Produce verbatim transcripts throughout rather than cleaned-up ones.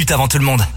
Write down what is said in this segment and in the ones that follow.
minutes avant tout le monde.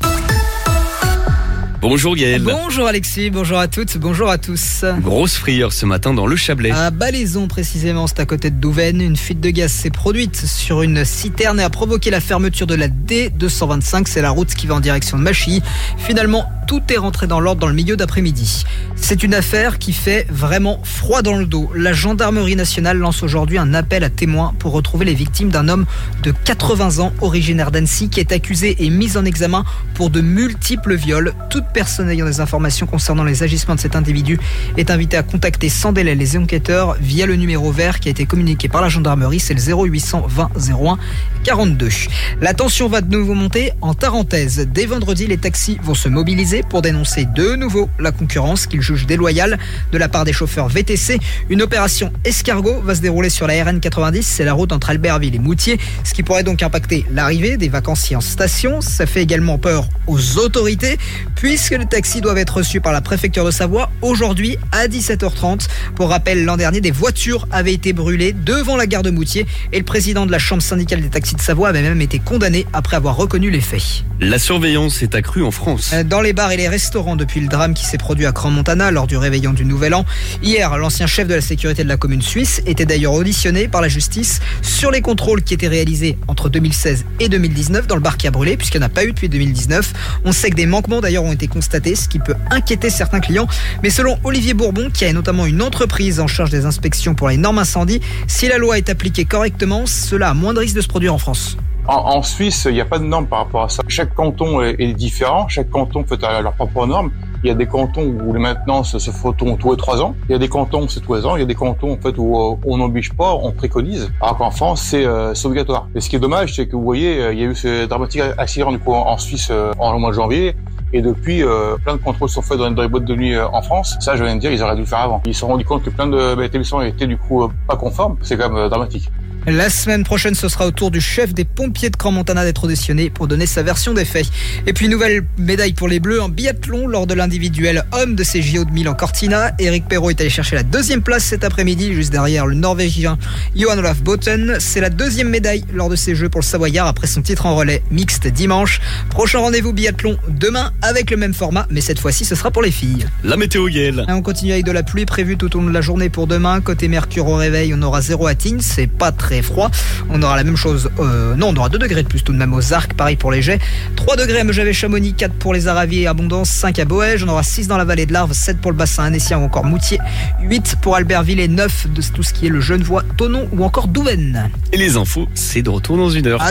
Bonjour Gaël. Bonjour Alexis, bonjour à toutes, bonjour à tous. Grosse frayeur ce matin dans le Chablais. À Balaison précisément, c'est à côté de Douvaine. Une fuite de gaz s'est produite sur une citerne et a provoqué la fermeture de la D deux cent vingt-cinq. C'est la route qui va en direction de Machy. Finalement, tout est rentré dans l'ordre dans le milieu d'après-midi. C'est une affaire qui fait vraiment froid dans le dos. La gendarmerie nationale lance aujourd'hui un appel à témoins pour retrouver les victimes d'un homme de quatre-vingts ans, originaire d'Annecy, qui est accusé et mis en examen pour de multiples viols. Toute personne ayant des informations concernant les agissements de cet individu est invitée à contacter sans délai les enquêteurs via le numéro vert qui a été communiqué par la gendarmerie. C'est le zéro huit cent vingt zéro un quarante-deux. La tension va de nouveau monter en Tarentaise. Dès vendredi, les taxis vont se mobiliser pour dénoncer de nouveau la concurrence qu'ils jugent déloyale de la part des chauffeurs V T C. Une opération escargot va se dérouler sur la R N quatre-vingt-dix. C'est la route entre Albertville et Moutier, ce qui pourrait donc impacter l'arrivée des vacanciers en station. Ça fait également peur aux autorités puisque les taxis doivent être reçus par la préfecture de Savoie aujourd'hui à dix-sept heures trente. Pour rappel, l'an dernier, des voitures avaient été brûlées devant la gare de Moutier et le président de la chambre syndicale des taxis de Savoie avait même été condamné après avoir reconnu les faits. La surveillance est accrue en France. Dans les bars et les restaurants depuis le drame qui s'est produit à Crans-Montana lors du réveillon du Nouvel An. Hier, l'ancien chef de la sécurité de la commune suisse était d'ailleurs auditionné par la justice sur les contrôles qui étaient réalisés entre deux mille seize et deux mille dix-neuf dans le bar qui a brûlé, puisqu'il n'y en a pas eu depuis deux mille dix-neuf. On sait que des manquements d'ailleurs ont été constatés, ce qui peut inquiéter certains clients. Mais selon Olivier Bourbon, qui a notamment une entreprise en charge des inspections pour les normes incendies, si la loi est appliquée correctement, cela a moins de risques de se produire en France. En, en Suisse, il n'y a pas de normes par rapport à ça. Chaque canton est, est différent, chaque canton fait leurs propres normes. Il y a des cantons où les maintenances se font tous les trois ans. Il y a des cantons où c'est tous les ans. Il y a des cantons en fait où euh, on n'oblige pas, on préconise. Alors qu'en France, c'est, euh, c'est obligatoire. Et ce qui est dommage, c'est que vous voyez, euh, il y a eu ce dramatique accident du coup en Suisse euh, en le mois de janvier. Et depuis, euh, plein de contrôles sont faits dans, dans les boîtes de nuit euh, en France. Ça, je viens de dire, ils auraient dû le faire avant. Ils se sont rendus compte que plein de bah, établissements étaient du coup euh, pas conformes. C'est quand même euh, dramatique. La semaine prochaine, ce sera au tour du chef des pompiers de Crans-Montana d'être auditionné pour donner sa version des faits. Et puis, nouvelle médaille pour les Bleus en biathlon lors de l'individuel homme de ces J O de Milan-Cortina. Éric Perrault est allé chercher la deuxième place cet après-midi, juste derrière le Norvégien Johan Olaf Botten. C'est la deuxième médaille lors de ces Jeux pour le Savoyard après son titre en relais mixte dimanche. Prochain rendez-vous biathlon demain avec le même format, mais cette fois-ci, ce sera pour les filles. La météo Gaël. On continue avec de la pluie prévue tout au long de la journée pour demain. Côté Mercure au réveil, on aura zéro à Tignes, c'est pas très froid. On aura la même chose, euh, non, on aura deux degrés de plus tout de même aux Arcs, pareil pour les Jets. trois degrés à Megève-Chamonix, quatre pour les Aravis et Abondance, cinq à Boëge. On aura six dans la vallée de l'Arve, sept pour le bassin annécien ou encore Moutier, huit pour Albertville et neuf de tout ce qui est le Genevois, Thonon ou encore Douvaine. Et les infos, c'est de retour dans une heure.